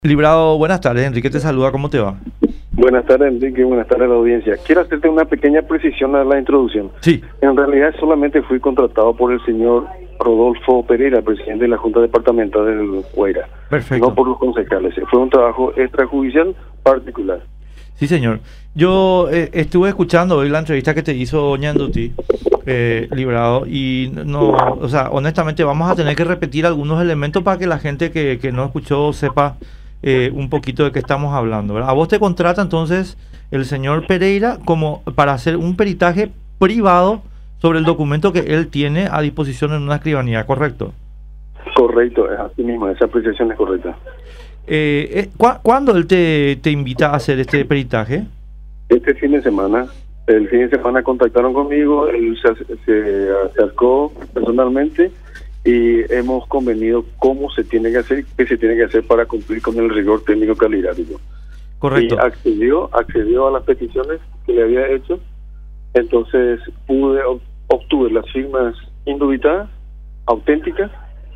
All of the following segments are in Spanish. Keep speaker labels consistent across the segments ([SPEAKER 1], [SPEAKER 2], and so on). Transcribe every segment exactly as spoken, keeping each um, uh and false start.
[SPEAKER 1] Librado, buenas tardes, Enrique te saluda, ¿cómo te va?
[SPEAKER 2] Buenas tardes, Enrique, buenas tardes a la audiencia. Quiero hacerte una pequeña precisión a la introducción.
[SPEAKER 1] Sí.
[SPEAKER 2] En realidad solamente fui contratado por el señor Rodolfo Pereira, presidente de la Junta Departamental del Guairá.
[SPEAKER 1] Perfecto.
[SPEAKER 2] No por los concejales. Fue un trabajo extrajudicial particular.
[SPEAKER 1] Sí, señor. Yo eh, estuve escuchando hoy la entrevista que te hizo Doña Anduti, eh, Librado, y no, o sea, honestamente vamos a tener que repetir algunos elementos para que la gente que, que no escuchó sepa eh, un poquito de qué estamos hablando, ¿verdad? A vos te contrata entonces el señor Pereira como para hacer un peritaje privado sobre el documento que él tiene a disposición en una escribanía, ¿correcto?
[SPEAKER 2] Correcto, es así mismo, esa apreciación es correcta.
[SPEAKER 1] Eh, eh, ¿cu ¿Cuándo él te, te invita a hacer este peritaje?
[SPEAKER 2] Este fin de semana, el fin de semana contactaron conmigo, él se, se acercó personalmente y hemos convenido cómo se tiene que hacer, qué se tiene que hacer para cumplir con el rigor técnico caligrafíco.
[SPEAKER 1] Correcto.
[SPEAKER 2] Y accedió, accedió a las peticiones que le había hecho, entonces pude, obtuve las firmas indubitadas, auténticas,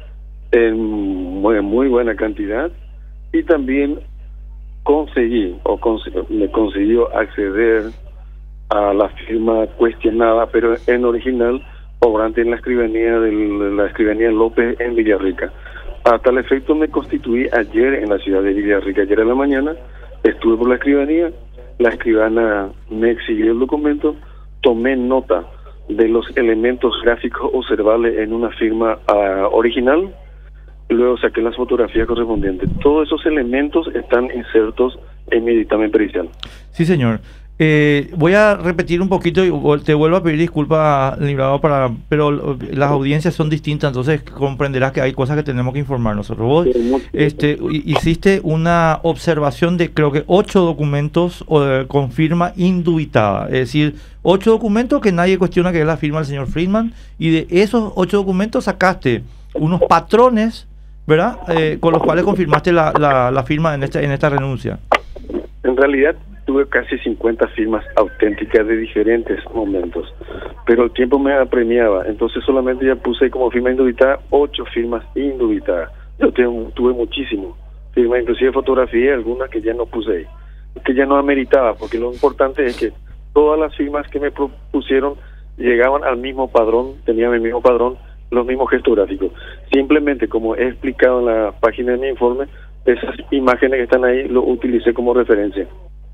[SPEAKER 2] en muy, muy buena cantidad, y también conseguí, o cons me consiguió acceder a la firma cuestionada, pero en original, obrante en la escribanía de la escribanía López en Villarrica. A tal efecto me constituí ayer en la ciudad de Villarrica, ayer en la mañana, estuve por la escribanía, la escribana me exigió el documento, tomé nota de los elementos gráficos observables en una firma uh, original, luego saqué las fotografías correspondientes. Todos esos elementos están insertos en mi dictamen pericial.
[SPEAKER 1] Sí, señor. Eh, voy a repetir un poquito y te vuelvo a pedir disculpas, Librado, para, pero las audiencias son distintas, entonces comprenderás que hay cosas que tenemos que informar nosotros. Vos este, hiciste una observación de creo que ocho documentos eh, con firma indubitada, es decir, ocho documentos que nadie cuestiona que es la firma del señor Friedman, y de esos ocho documentos sacaste unos patrones, ¿verdad? Eh, con los cuales confirmaste la, la, la firma en esta, en esta renuncia.
[SPEAKER 2] En realidad tuve casi cincuenta firmas auténticas de diferentes momentos, pero el tiempo me apremiaba, entonces solamente ya puse como firma indubitada ocho firmas indubitadas. Yo tengo, tuve muchísimo firmas, inclusive fotografía, algunas que ya no puse ahí, que ya no ameritaba, porque lo importante es que todas las firmas que me propusieron llegaban al mismo padrón, tenían el mismo padrón, los mismos gestos gráficos. Simplemente, como he explicado en la página de mi informe, esas imágenes que están ahí lo utilicé como referencia.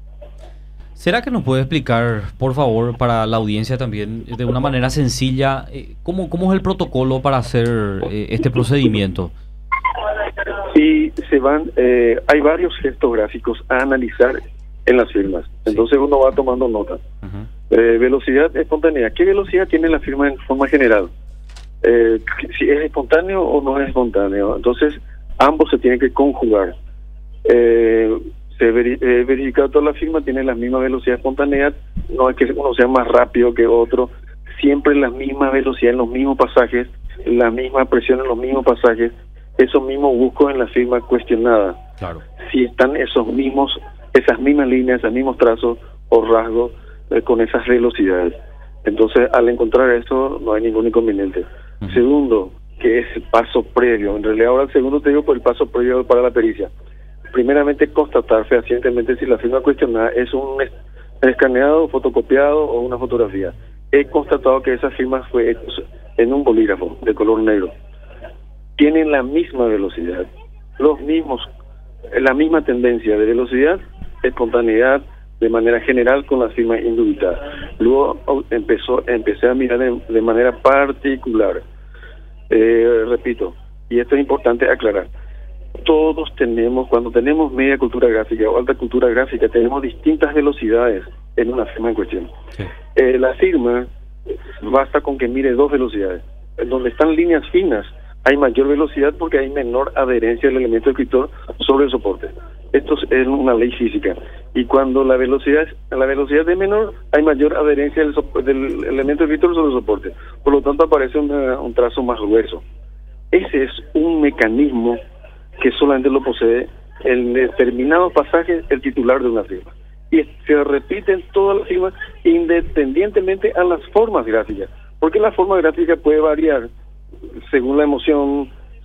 [SPEAKER 3] ¿Será que nos puede explicar, por favor, para la audiencia también, de una manera sencilla, eh, cómo, cómo es el protocolo para hacer eh, este procedimiento?
[SPEAKER 2] Sí, se van, eh, hay varios gestos gráficos a analizar en las firmas. Entonces uno va tomando nota. Uh-huh. eh, velocidad espontánea. ¿Qué velocidad tiene la firma en forma general? Eh, si es espontáneo o no es espontáneo. Entonces ambos se tienen que conjugar. Eh, se veri eh, verificado toda la firma tiene la misma velocidad espontánea, no es que uno sea más rápido que otro, siempre la misma velocidad en los mismos pasajes, la misma presión en los mismos pasajes. Eso mismo busco en la firma cuestionada.
[SPEAKER 3] Claro. Si
[SPEAKER 2] están esos mismos, esas mismas líneas, esos mismos trazos o rasgos eh, con esas velocidades. Entonces, al encontrar eso, no hay ningún inconveniente. Uh-huh. Segundo, que es el paso previo. En realidad, ahora el segundo te digo por el paso previo para la pericia. Primeramente, constatar fehacientemente si la firma cuestionada es un escaneado, fotocopiado o una fotografía. He constatado que esa firma fue hecha en un bolígrafo de color negro. Tienen la misma velocidad, los mismos, la misma tendencia de velocidad, espontaneidad, de manera general con las firmas indubitadas. Luego empezó, empecé a mirar de, de manera particular. Eh, repito, y esto es importante aclarar, todos tenemos, cuando tenemos media cultura gráfica o alta cultura gráfica, tenemos distintas velocidades en una firma en cuestión. Sí. Eh, la firma, basta con que mire dos velocidades. En donde están líneas finas, hay mayor velocidad porque hay menor adherencia del elemento escritor sobre el soporte. Esto es una ley física. Y cuando la velocidad la velocidad es menor, hay mayor adherencia del, del elemento escritor sobre el soporte. Por lo tanto, aparece una, un trazo más grueso. Ese es un mecanismo que solamente lo posee en determinados pasajes el titular de una firma. Y se repiten todas las firmas independientemente a las formas gráficas. Porque la forma gráfica puede variar según la emoción,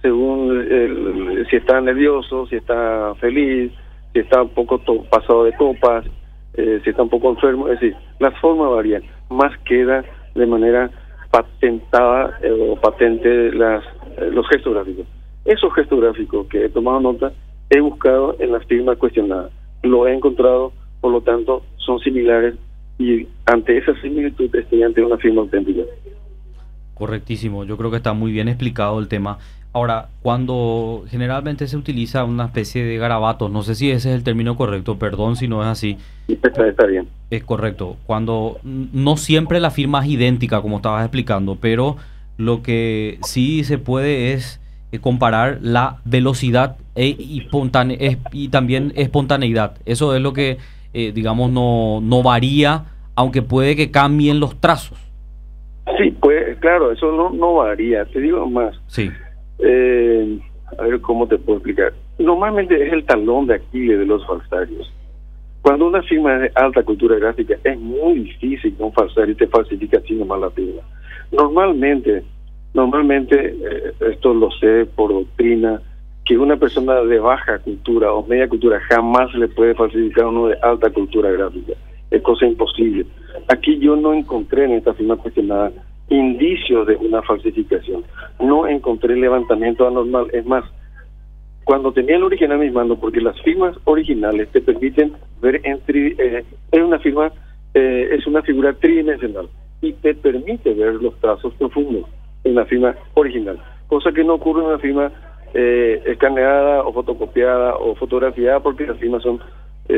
[SPEAKER 2] según el, si está nervioso, si está feliz, si está un poco to, pasado de copas, eh, si está un poco enfermo, es decir, las formas varían, más queda de manera patentada eh, o patente las, eh, los gestos gráficos. Esos gestos gráficos que he tomado nota, he buscado en las firmas cuestionadas, lo he encontrado, por lo tanto, son similares y ante esa similitud estoy ante una firma auténtica.
[SPEAKER 3] Correctísimo, yo creo que está muy bien explicado el tema. Ahora, cuando generalmente se utiliza una especie de garabatos, no sé si ese es el término correcto, perdón si no es así.
[SPEAKER 2] Está, está bien.
[SPEAKER 3] Es correcto, cuando no siempre la firma es idéntica, como estabas explicando, pero lo que sí se puede es comparar la velocidad e espontane es, y también espontaneidad. Eso es lo que, eh, digamos, no, no varía, aunque puede que cambien los trazos.
[SPEAKER 2] Sí, pues claro, eso no, no varía. Te digo más.
[SPEAKER 3] Sí.
[SPEAKER 2] Eh, a ver cómo te puedo explicar. Normalmente es el talón de Aquiles de los falsarios. Cuando una firma es de alta cultura gráfica, es muy difícil que un falsario te falsifique así nomás la firma. Normalmente, normalmente eh, esto lo sé por doctrina, que una persona de baja cultura o media cultura jamás le puede falsificar a uno de alta cultura gráfica. Es cosa imposible. Aquí yo no encontré en esta firma cuestionada indicios de una falsificación. No encontré levantamiento anormal. Es más, cuando tenía el original en mis manos, porque las firmas originales te permiten ver en tri, eh, es una firma, eh, es una figura tridimensional y te permite ver los trazos profundos en la firma original, cosa que no ocurre en una firma eh, escaneada o fotocopiada o fotografiada, porque las firmas son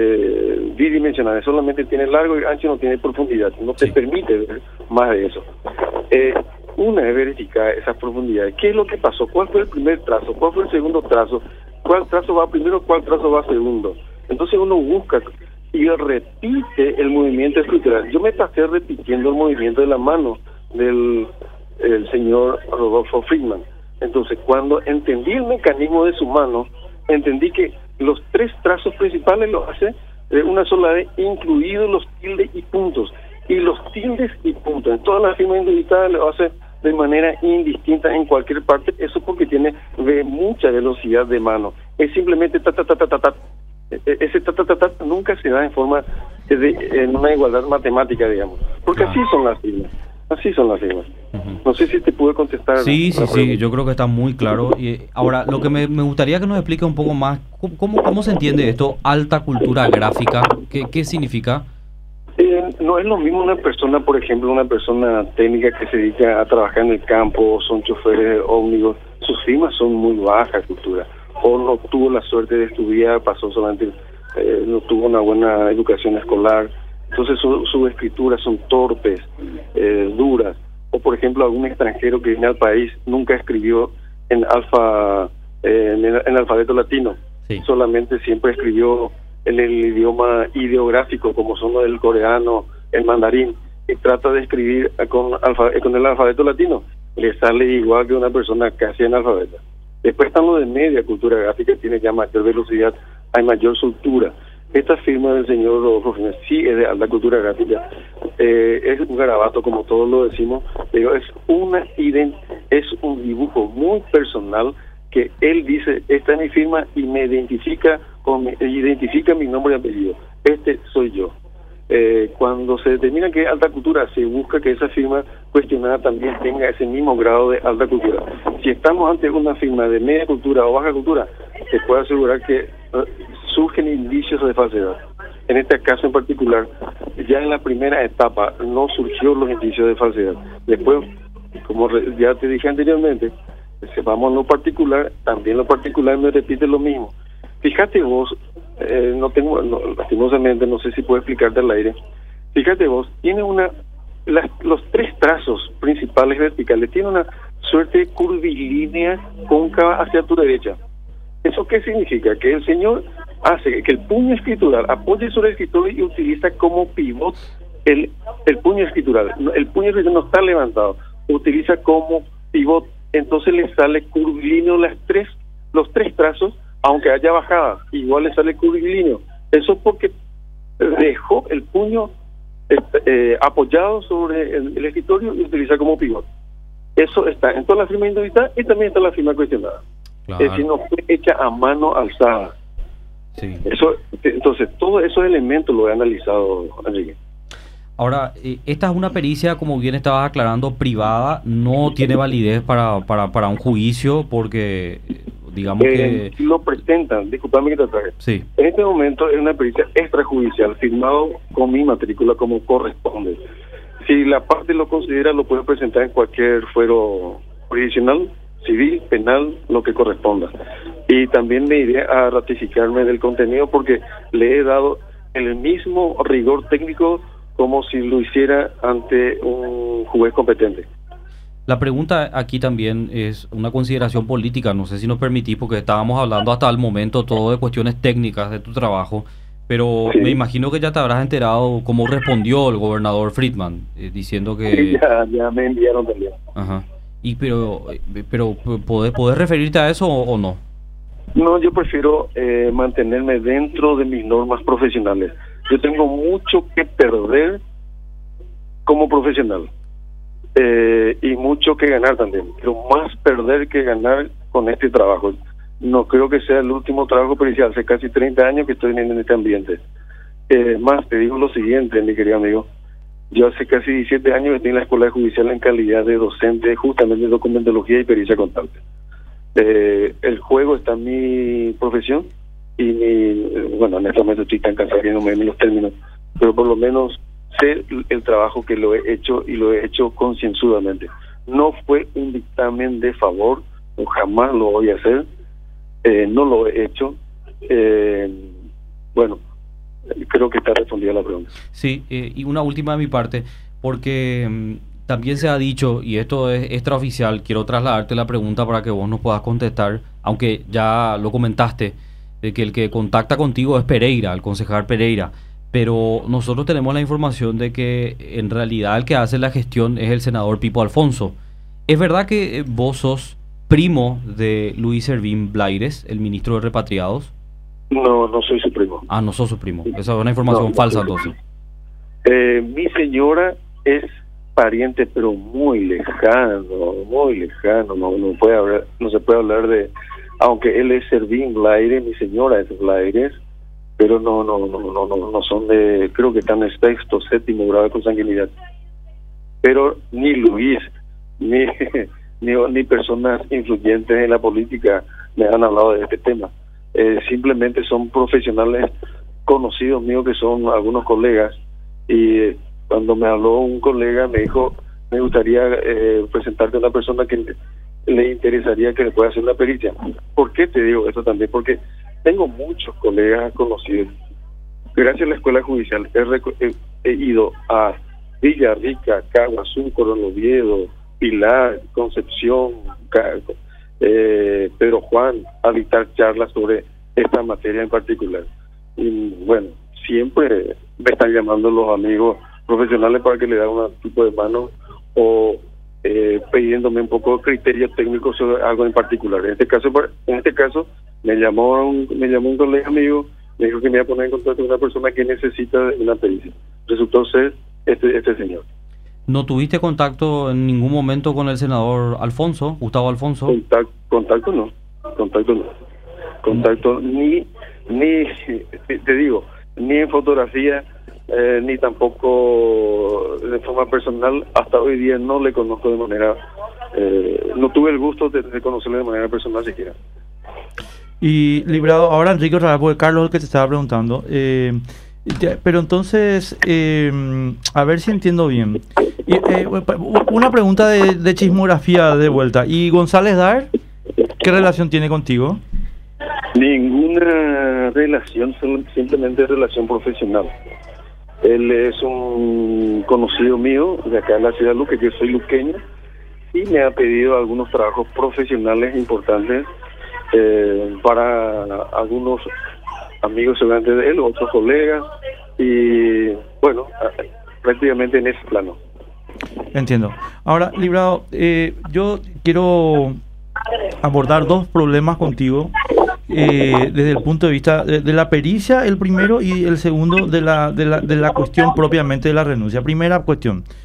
[SPEAKER 2] eh, bidimensionales, solamente tiene largo y ancho, no tiene profundidad, no te sí. permite ver más de eso. Eh, una es verificar esas profundidades. ¿Qué es lo que pasó? ¿Cuál fue el primer trazo? ¿Cuál fue el segundo trazo? ¿Cuál trazo va primero? ¿Cuál trazo va segundo? Entonces uno busca y repite el movimiento estructural. Yo me pasé repitiendo el movimiento de la mano del el señor Rodolfo Friedman. Entonces cuando entendí el mecanismo de su mano, entendí que los tres trazos principales los hace de una sola vez, incluidos los tildes y puntos. Y los tildes y puntos en todas las firmas individuales lo hace de manera indistinta en cualquier parte. Eso porque tiene de mucha velocidad de mano. Es simplemente ta ta ta ta ta ta. Ese ta ta ta ta nunca se da en forma de, en una igualdad matemática, digamos, porque ah. así son las firmas. Así son las firmas. Uh-huh. No sé si te pude contestar.
[SPEAKER 3] Sí, sí, sí, yo creo que está muy claro. Y ahora, lo que me, me gustaría que nos explique un poco más, ¿cómo, cómo se entiende esto? Alta cultura gráfica, ¿qué, qué significa?
[SPEAKER 2] Eh, no es lo mismo una persona, por ejemplo, una persona técnica que se dedica a trabajar en el campo, son choferes ómnibus, sus firmas son muy baja cultura, o no tuvo la suerte de estudiar, pasó solamente, eh, no tuvo una buena educación escolar, entonces su, su escrituras son torpes, eh, duras, o por ejemplo algún extranjero que viene al país nunca escribió en alfa, eh, en, el, en el alfabeto latino, sí. solamente siempre escribió en el idioma ideográfico, como son los del coreano, el mandarín, y trata de escribir con, alfa, con el alfabeto latino, le sale igual que una persona casi analfabeta. Después están los de media cultura gráfica, tiene ya mayor velocidad, hay mayor soltura. Esta firma del señor Rodolfo sí es de alta cultura gráfica, eh, es un garabato como todos lo decimos, pero es una ident es un dibujo muy personal que él dice, esta es mi firma y me identifica con mi, identifica mi nombre y apellido, este soy yo. Eh, cuando se determina que es alta cultura, se busca que esa firma cuestionada también tenga ese mismo grado de alta cultura. Si estamos ante una firma de media cultura o baja cultura, se puede asegurar que uh, surgen indicios de falsedad. En este caso en particular, ya en la primera etapa no surgió los indicios de falsedad. Después, como ya te dije anteriormente, vamos a lo particular, también lo particular me repite lo mismo. Fíjate vos, eh, no tengo, no, lastimosamente no sé si puedo explicarte al aire. Fíjate vos, tiene una, las, los tres trazos principales verticales, tiene una suerte de curvilínea cóncava hacia tu derecha. ¿Eso qué significa? Que el señor hace que el puño escritural apoye sobre el escritorio y utiliza como pivot el, el puño escritural. El puño escritural no está levantado, utiliza como pivot. Entonces le sale curvilíneo las tres, los tres trazos, aunque haya bajada, igual le sale curvilíneo. Eso porque dejó el puño eh, eh, apoyado sobre el, el escritorio y utiliza como pivot. Eso está en toda la firma individual y también está en la firma cuestionada.
[SPEAKER 3] Claro.
[SPEAKER 2] Es decir, no fue hecha a mano alzada.
[SPEAKER 3] Sí.
[SPEAKER 2] Eso, entonces, todos esos elementos lo he analizado, Enrique.
[SPEAKER 3] Ahora, esta es una pericia, como bien estabas aclarando, privada, no tiene validez para, para, para un juicio porque, digamos
[SPEAKER 2] eh,
[SPEAKER 3] que...
[SPEAKER 2] Lo presentan, disculpame que te traje.
[SPEAKER 3] Sí.
[SPEAKER 2] En este momento es una pericia extrajudicial, firmado con mi matrícula como corresponde. Si la parte lo considera, lo puede presentar en cualquier fuero jurisdiccional, civil, penal, lo que corresponda. Y también me iré a ratificarme del contenido porque le he dado el mismo rigor técnico como si lo hiciera ante un juez competente.
[SPEAKER 3] La pregunta aquí también es una consideración política, no sé si nos permitís, porque estábamos hablando hasta el momento todo de cuestiones técnicas de tu trabajo, pero sí. Me imagino que ya te habrás enterado cómo respondió el gobernador Friedman, eh, diciendo que...
[SPEAKER 2] Sí, ya, ya me enviaron también.
[SPEAKER 3] Ajá. Y pero, pero ¿podés, ¿podés referirte a eso o, o no?
[SPEAKER 2] No, yo prefiero eh, mantenerme dentro de mis normas profesionales. Yo tengo mucho que perder como profesional eh, y mucho que ganar también, pero más perder que ganar con este trabajo. No creo que sea el último trabajo pericial, hace casi treinta años que estoy en este ambiente. Eh, más, te digo lo siguiente, mi querido amigo. Yo hace casi diecisiete años estoy en la Escuela Judicial en calidad de docente justamente de documentología y pericia contable. Eh, el juego está en mi profesión y mi, bueno, en este momento estoy tan cansado que no me los términos, pero por lo menos sé el trabajo que lo he hecho y lo he hecho concienzudamente. No fue un dictamen de favor, o jamás lo voy a hacer, eh, no lo he hecho. Eh, bueno, creo que está respondida la pregunta.
[SPEAKER 3] Sí, eh, y una última de mi parte, porque mmm, también se ha dicho, y esto es extraoficial, quiero trasladarte la pregunta para que vos nos puedas contestar, aunque ya lo comentaste, de que el que contacta contigo es Pereira, el concejal Pereira, pero nosotros tenemos la información de que en realidad el que hace la gestión es el senador Pipo Alfonso. ¿Es verdad que vos sos primo de Luis Ervin Blaires, el ministro de Repatriados?
[SPEAKER 2] No, no soy su primo.
[SPEAKER 3] Ah, no sos su primo. Esa es una información no, no falsa entonces.
[SPEAKER 2] Eh, mi señora es pariente, pero muy lejano, muy lejano. No, no puede hablar, no se puede hablar de, aunque él es Ervin Blaires, mi señora es Blaires, pero no, no, no, no, no, no son de, creo que están en sexto, séptimo grado de consanguinidad. Pero ni Luis, ni, ni, ni personas influyentes en la política me han hablado de este tema. Eh, simplemente son profesionales conocidos míos que son algunos colegas, y eh, cuando me habló un colega me dijo, me gustaría eh, presentarte a una persona que le, le interesaría que le pueda hacer una pericia. ¿Por qué te digo esto también? Porque tengo muchos colegas conocidos. Gracias a la Escuela Judicial he, he, he ido a Villarrica, Caguazú, Coronel Oviedo, Pilar, Concepción, Caguazú, Eh, Pedro Juan, a dictar charlas sobre esta materia en particular. Y bueno, siempre me están llamando los amigos profesionales para que le den un tipo de mano o eh, pidiéndome un poco de criterio técnico sobre algo en particular. En este caso, en este caso me llamó un, me llamó un colega amigo, me dijo que me iba a poner en contacto con una persona que necesita una pericia. Resultó ser este, este señor.
[SPEAKER 3] ¿No tuviste contacto en ningún momento con el senador Alfonso, Gustavo Alfonso?
[SPEAKER 2] Contacto, contacto no, contacto no. Contacto ni, ni, te digo, ni en fotografía, eh, ni tampoco de forma personal. Hasta hoy día no le conozco de manera, eh, no tuve el gusto de, de conocerle de manera personal siquiera.
[SPEAKER 1] Y Librado, ahora Enrique otra vez, porque Carlos el que te estaba preguntando, eh, pero entonces, eh, a ver si entiendo bien. Y, eh, una pregunta de, de chismografía de vuelta. ¿Y González Dar, qué relación tiene contigo?
[SPEAKER 2] Ninguna relación, simplemente relación profesional. Él es un conocido mío de acá en la ciudad de Luque, que yo soy luqueño, y me ha pedido algunos trabajos profesionales importantes eh, para algunos amigos seguramente de él, otros colegas, y bueno, prácticamente en ese plano.
[SPEAKER 1] Entiendo. Ahora, Librado, eh, yo quiero abordar dos problemas contigo eh, desde el punto de vista de, de la pericia, el primero, y el segundo de la, de la de la cuestión propiamente de la renuncia. Primera cuestión,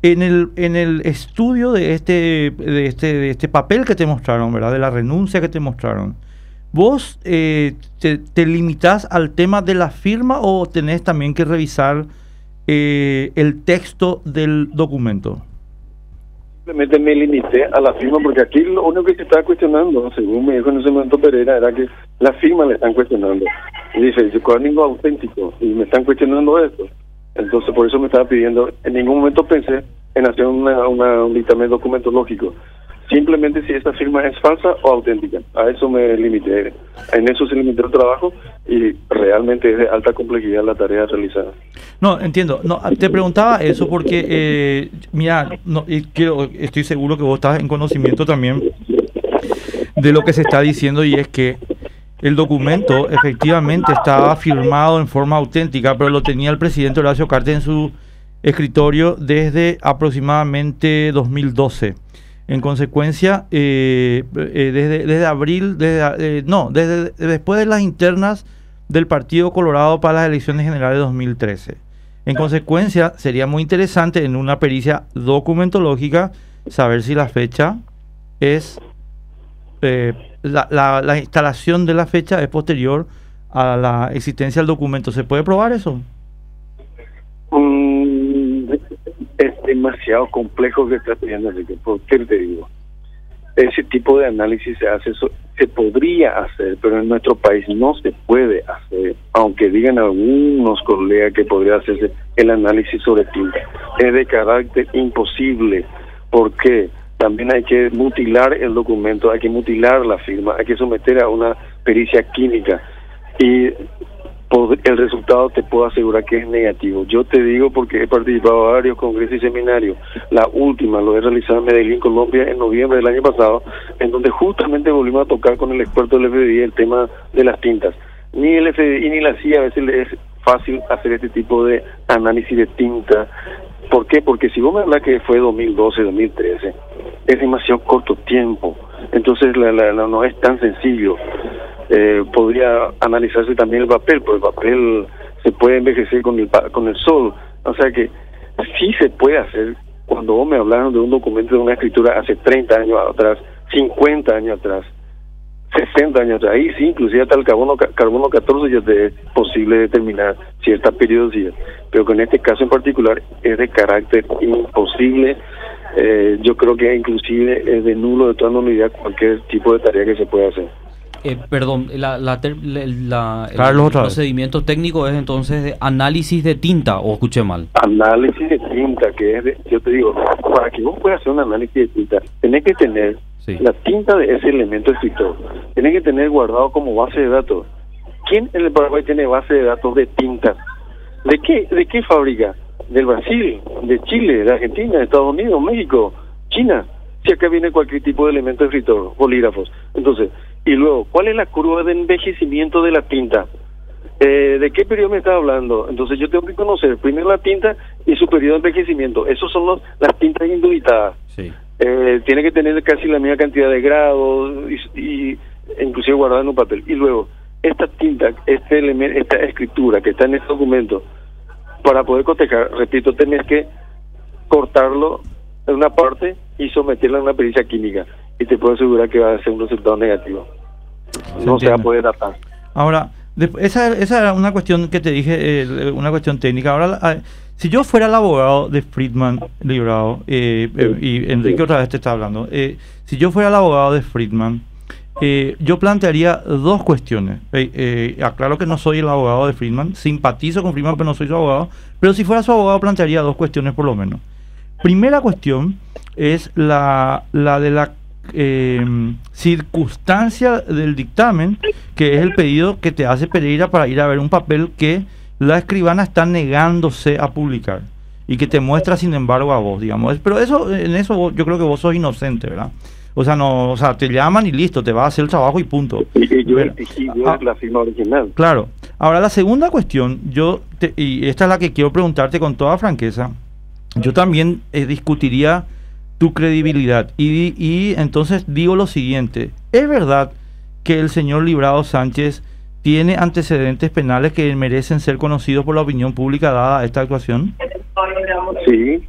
[SPEAKER 1] En el, en el estudio de este, de este, de este papel que te mostraron, ¿verdad? De la renuncia que te mostraron, ¿vos eh, te, te limitás al tema de la firma o tenés también que revisar eh, el texto del documento?
[SPEAKER 2] Simplemente me limité a la firma porque aquí lo único que se estaba cuestionando, según me dijo en ese momento Pereira, era que la firma le están cuestionando. Y dice, yo con algo auténtico y me están cuestionando esto. Entonces por eso me estaba pidiendo, en ningún momento pensé en hacer una, una, un dictamen documentológico. Simplemente si esa firma es falsa o auténtica. A eso me limité. En eso se limitó el trabajo y realmente es de alta complejidad la tarea realizada.
[SPEAKER 1] No, entiendo. No, te preguntaba eso porque, eh, mira, no, y quiero, estoy seguro que vos estás en conocimiento también de lo que se está diciendo, y es que el documento efectivamente estaba firmado en forma auténtica, pero lo tenía el presidente Horacio Cartes en su escritorio desde aproximadamente dos mil doce. En consecuencia, eh, eh, desde, desde abril, desde, eh, no, desde después de las internas del Partido Colorado para las elecciones generales de dos mil trece. En consecuencia, sería muy interesante en una pericia documentológica saber si la fecha es, eh, la, la, la instalación de la fecha es posterior a la existencia del documento. ¿Se puede probar eso?
[SPEAKER 2] Mm, es demasiado complejo que estás pidiendo, Enrique. ¿Por qué te digo? Ese tipo de análisis se hace, eso se podría hacer, pero en nuestro país no se puede hacer, aunque digan algunos colegas que podría hacerse el análisis sobre tinta. Es de carácter imposible, porque también hay que mutilar el documento, hay que mutilar la firma, hay que someter a una pericia química y el resultado te puedo asegurar que es negativo. Yo te digo porque he participado en varios congresos y seminarios. La última lo he realizado en Medellín, Colombia, en noviembre del año pasado, en donde justamente volvimos a tocar con el experto del F D I el tema de las tintas. Ni el F D I ni la C I A a veces le es fácil hacer este tipo de análisis de tinta. ¿Por qué? Porque si vos me hablas que fue dos mil doce, dos mil trece, es demasiado corto tiempo. Entonces la, la, la, no es tan sencillo. Eh, podría analizarse también el papel, porque el papel se puede envejecer con el con el sol, o sea que sí se puede hacer. Cuando vos me hablaron de un documento de una escritura hace treinta años atrás, cincuenta años atrás, sesenta años atrás, ahí sí, inclusive hasta el carbono, carbono catorce ya te es posible determinar cierta periodicidad, pero con este caso en particular es de carácter imposible. Eh, yo creo que inclusive es de nulo de toda nulidad cualquier tipo de tarea que se pueda hacer.
[SPEAKER 3] Eh, perdón, la, la, la, la
[SPEAKER 1] Carlos,
[SPEAKER 3] el procedimiento técnico es entonces de análisis de tinta, o escuché mal.
[SPEAKER 2] Análisis de tinta, que es de, yo te digo, para que vos puedas hacer un análisis de tinta, tenés que tener sí. la tinta de ese elemento escritor, tenés que tener guardado como base de datos. ¿Quién en el Paraguay tiene base de datos de tinta? ¿De qué, de qué fábrica? ¿Del Brasil, de Chile, de Argentina, de Estados Unidos, México, China? Si acá viene cualquier tipo de elemento escritor, bolígrafos. Entonces, y luego, ¿cuál es la curva de envejecimiento de la tinta? Eh, ¿De qué periodo me está hablando? Entonces yo tengo que conocer primero la tinta y su periodo de envejecimiento. Esos son los, las tintas indubitadas.
[SPEAKER 3] Sí.
[SPEAKER 2] Eh, tiene que tener casi la misma cantidad de grados y, y inclusive guardada en un papel. Y luego, esta tinta, este elemento, esta escritura que está en este documento, para poder cotejar, repito, tenés que cortarlo en una parte y someterla a una pericia química. Y te puedo asegurar que va a ser un resultado negativo. Se no entiende. Se va a poder datar.
[SPEAKER 1] Ahora, de, esa, esa era una cuestión que te dije, eh, una cuestión técnica. Ahora, eh, si yo fuera el abogado de Friedman Librado, eh, sí, eh, y Enrique sí. otra vez te está hablando, eh, si yo fuera el abogado de Friedman, eh, yo plantearía dos cuestiones. Eh, eh, aclaro que no soy el abogado de Friedman, simpatizo con Friedman, pero no soy su abogado. Pero si fuera su abogado, plantearía dos cuestiones por lo menos. Primera cuestión es la, la de la Eh, circunstancia del dictamen, que es el pedido que te hace Pereira para ir a ver un papel que la escribana está negándose a publicar y que te muestra sin embargo a vos, digamos. Pero eso, en eso vos, yo creo que vos sos inocente, ¿verdad? O sea, no, o sea, te llaman y listo, te va a hacer el trabajo y punto.
[SPEAKER 2] Y yo exigí ah, la firma original.
[SPEAKER 1] Claro. Ahora, la segunda cuestión, yo te, y esta es la que quiero preguntarte con toda franqueza, yo también eh, discutiría tu credibilidad y, y entonces digo lo siguiente: ¿es verdad que el señor Librado Sánchez tiene antecedentes penales que merecen ser conocidos por la opinión pública dada esta actuación?
[SPEAKER 2] Sí,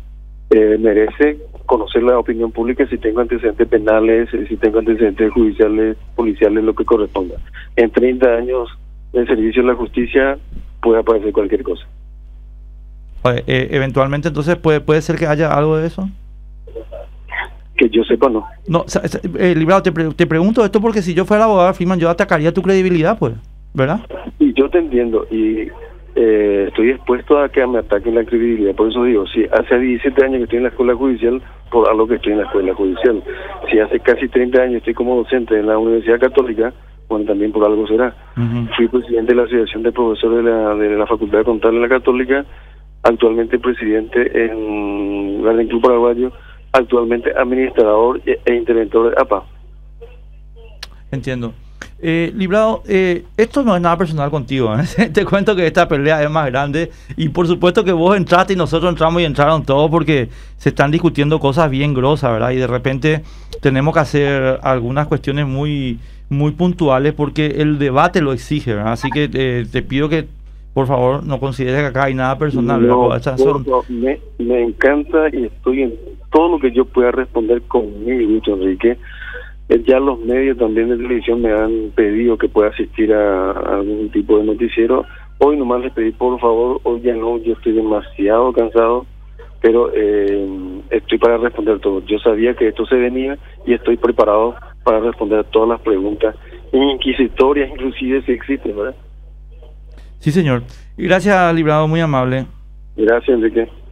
[SPEAKER 2] eh, merece conocer la opinión pública si tengo antecedentes penales, si tengo antecedentes judiciales, policiales, lo que corresponda. En treinta años de servicio a la justicia puede aparecer cualquier cosa.
[SPEAKER 1] Eh, eventualmente, entonces, ¿puede, puede ser que haya algo de eso?
[SPEAKER 2] Que yo sepa, no.
[SPEAKER 1] No, eh, Librado, te, pre te pregunto esto porque si yo fuera abogado, Freeman, yo atacaría tu credibilidad, pues, ¿verdad?
[SPEAKER 2] Y yo te entiendo, y eh, estoy dispuesto a que me ataquen la credibilidad. Por eso digo, si hace diecisiete años que estoy en la escuela judicial, por algo que estoy en la escuela judicial. Si hace casi treinta años estoy como docente en la Universidad Católica, bueno, también por algo será. Uh-huh. Fui presidente de la Asociación de Profesores de la, de la Facultad de Contable en la Católica, actualmente presidente en Garden Club Paraguayo, actualmente administrador e, e interventor de A P A.
[SPEAKER 1] Entiendo. Eh, Librado, eh, esto no es nada personal contigo, ¿eh? Te cuento que esta pelea es más grande y por supuesto que vos entraste y nosotros entramos y entraron todos porque se están discutiendo cosas bien grosas, ¿verdad? Y de repente tenemos que hacer algunas cuestiones muy muy puntuales porque el debate lo exige, ¿verdad? Así que eh, te pido que por favor no consideres que acá hay nada personal.
[SPEAKER 2] No,
[SPEAKER 1] Estas son...
[SPEAKER 2] no, me, me encanta y estoy en todo lo que yo pueda responder con mi gusto, Enrique. Ya los medios también de televisión me han pedido que pueda asistir a, a algún tipo de noticiero. Hoy nomás les pedí por favor, hoy ya no, yo estoy demasiado cansado, pero eh, estoy para responder todo. Yo sabía que esto se venía y estoy preparado para responder todas las preguntas inquisitorias, inclusive si existen, ¿verdad?
[SPEAKER 1] Sí, señor. Gracias, Librado, muy amable.
[SPEAKER 2] Gracias, Enrique.